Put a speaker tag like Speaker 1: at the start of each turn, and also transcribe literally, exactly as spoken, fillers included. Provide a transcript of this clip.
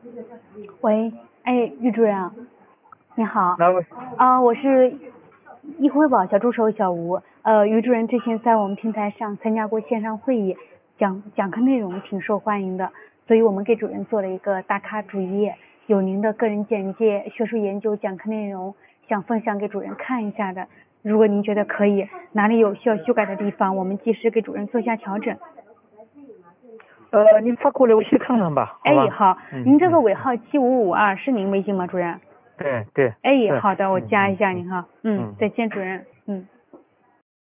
Speaker 1: 喂，哎，于主任，你好。
Speaker 2: 那我
Speaker 1: 啊，我是易辉宝小助手小吴。呃，于主任之前在我们平台上参加过线上会议，讲讲课内容挺受欢迎的，所以我们给主任做了一个打卡主页，有您的个人简介、学术研究、讲课内容，想分享给主任看一下的。如果您觉得可以，哪里有需要修改的地方，我们及时给主任做一下调整。
Speaker 2: 呃，您发过来我先看看吧，好吧？
Speaker 1: 哎，好，
Speaker 2: 嗯
Speaker 1: 您这个
Speaker 2: 嗯
Speaker 1: 尾号七五五二是您微信吗，主任？
Speaker 2: 对对。
Speaker 1: 哎，
Speaker 2: 是
Speaker 1: 好的，我
Speaker 2: 嗯
Speaker 1: 加一下
Speaker 2: 嗯
Speaker 1: 您哈。嗯，
Speaker 2: 嗯。
Speaker 1: 再见，主任。嗯。